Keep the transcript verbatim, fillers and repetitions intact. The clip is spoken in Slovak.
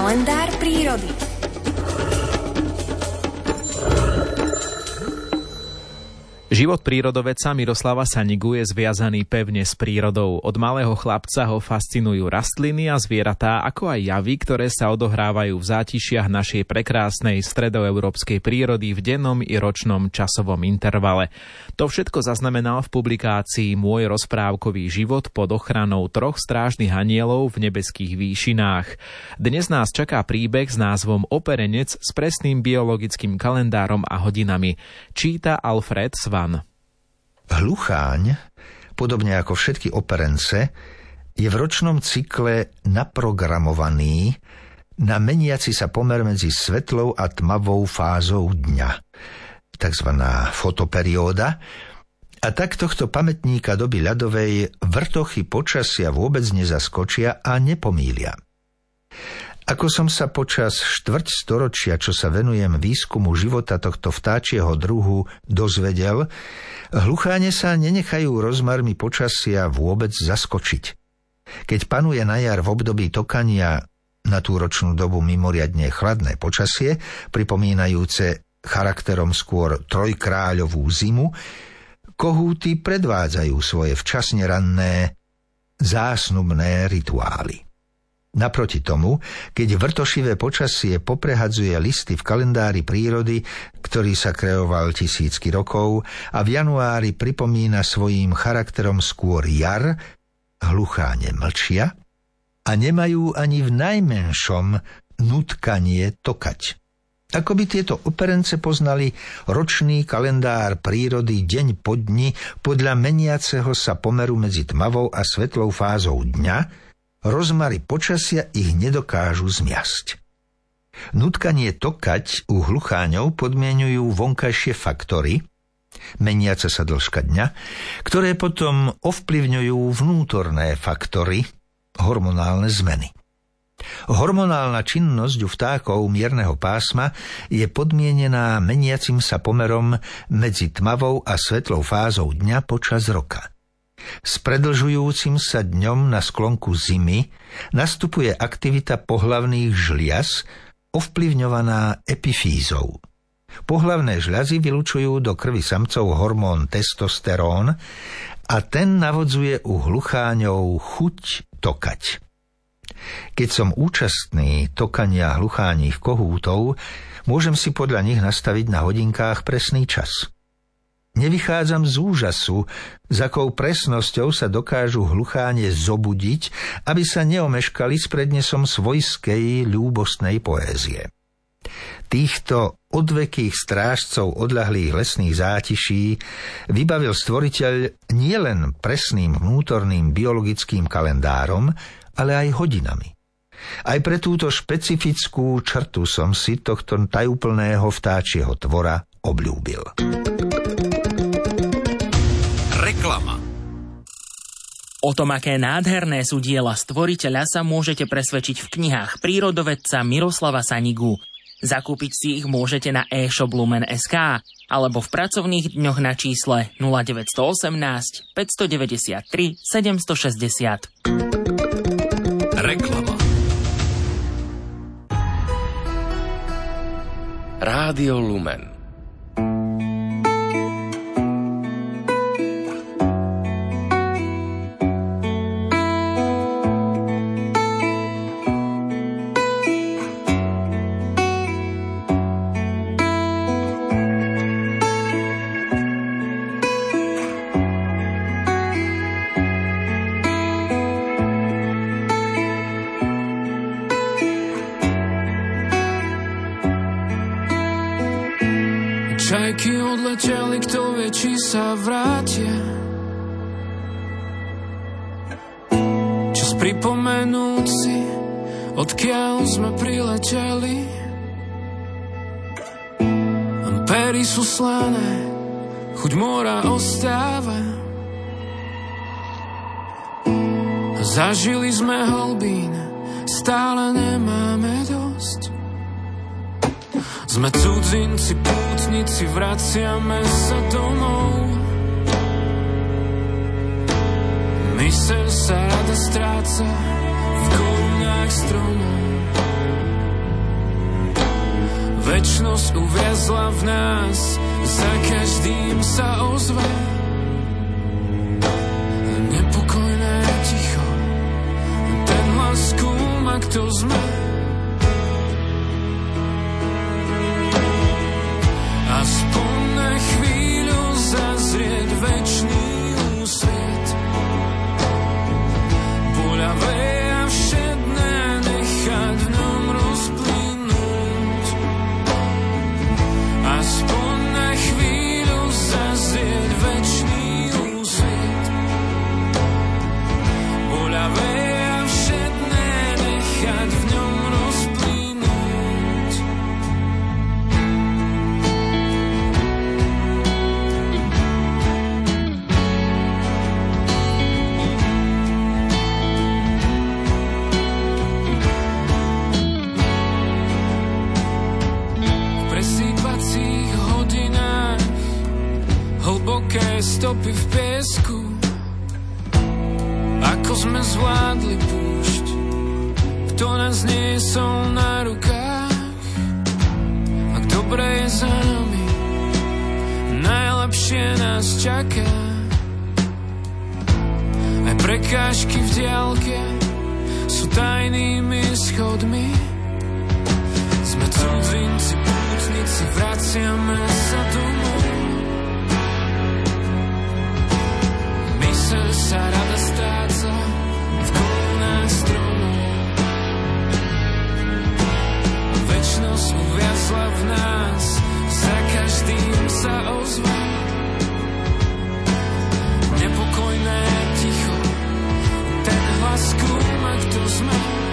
Kalendár prírody. Život prírodovedca Miroslava Sanigu je zviazaný pevne s prírodou. Od malého chlapca ho fascinujú rastliny a zvieratá, ako aj javy, ktoré sa odohrávajú v zátišiach našej prekrásnej stredoeurópskej prírody v dennom i ročnom časovom intervale. To všetko zaznamenal v publikácii Môj rozprávkový život pod ochranou troch strážnych anielov v nebeských výšinách. Dnes nás čaká príbeh s názvom Operenec s presným biologickým kalendárom a hodinami. Číta Alfred Svan. Hlucháň, podobne ako všetky operence, je v ročnom cykle naprogramovaný na meniaci sa pomer medzi svetlou a tmavou fázou dňa, takzvaná fotoperióda, a tak tohto pamätníka doby ľadovej vrtochy počasia vôbec nezaskočia a nepomýlia. Ako som sa počas štvrť storočia, čo sa venujem výskumu života tohto vtáčieho druhu, dozvedel, hlucháne sa nenechajú rozmarmi počasia vôbec zaskočiť. Keď panuje na jar v období tokania na tú ročnú dobu mimoriadne chladné počasie, pripomínajúce charakterom skôr trojkráľovú zimu, kohúty predvádzajú svoje včasne ranné zásnubné rituály. Naproti tomu, keď vrtošivé počasie poprehadzuje listy v kalendári prírody, ktorý sa kreoval tisícky rokov a v januári pripomína svojím charakterom skôr jar, hlucháne mlčia a nemajú ani v najmenšom nutkanie tokať. Ako by tieto operence poznali ročný kalendár prírody deň po dni podľa meniaceho sa pomeru medzi tmavou a svetlou fázou dňa, rozmary počasia ich nedokážu zmiasť. Nutkanie tokať u hlucháňov podmienujú vonkajšie faktory, meniaca sa dĺžka dňa, ktoré potom ovplyvňujú vnútorné faktory, hormonálne zmeny. Hormonálna činnosť u vtákov mierneho pásma je podmienená meniacim sa pomerom medzi tmavou a svetlou fázou dňa počas roka. S predlžujúcim sa dňom na sklonku zimy nastupuje aktivita pohlavných žliaz, ovplyvňovaná epifýzou. Pohlavné žľazy vylučujú do krvi samcov hormón testosterón a ten navodzuje u hlucháňov chuť tokať. Keď som účastný tokania hlucháních kohútov, môžem si podľa nich nastaviť na hodinkách presný čas. Nevychádzam z úžasu, s akou presnosťou sa dokážu hlucháne zobudiť, aby sa neomeškali s prednesom svojskej ľúbostnej poézie. Týchto odvekých strážcov odľahlých lesných zátiší vybavil stvoriteľ nielen presným vnútorným biologickým kalendárom, ale aj hodinami. Aj pre túto špecifickú črtu som si tohto tajúplného vtáčieho tvora obľúbil. Reklama. O tom, aké nádherné sú diela stvoriteľa, sa môžete presvedčiť v knihách prírodovedca Miroslava Sanigu. Zakúpiť si ich môžete na e-shop lumen bodka es ká alebo v pracovných dňoch na čísle nula deväť jedna osem, päť deväť tri, sedem šesť nula. Reklama. Rádio Lumen. Čajky odleteli, kto vie, či sa vrátia. Čas pripomenúť si, odkiaľ sme prileteli. Pery sú slané, chuť mora ostáva. Zažili sme hlbín, stále nemáme dosť. Sme cudzinci, pútnici, vraciame sa domov. Myseľ sa rada stráca v korunách stromov. Večnosť uviazla v nás, za každým sa ozve nepokojné ticho. Ten hlas skúma, kto sme. Aspoň na chvíľu zazrieť večný úsvit. Boľavé a všedné nechať v ňom rozplynúť. Aspoň na chvíľu zazrieť večný úsvit. Boľavé a všedné nechať v ňom rozplynúť. V presýpacích hodinách hlboké stopy v piesku. Ako sme zvládli púšť, kto nás niesol na rukách. Ak dobre je za nami, najlepšie nás čaká. Aj prekážky v diaľke sú tajnými schodmi. Sme cudzinci, pútnici, vraciame sa domov. Myseľ sa rada stráca v korunách stromov. Večnosť uviazla v nás, za každým sa ozve nepokojné ticho. Ten hlas skúma, kto sme.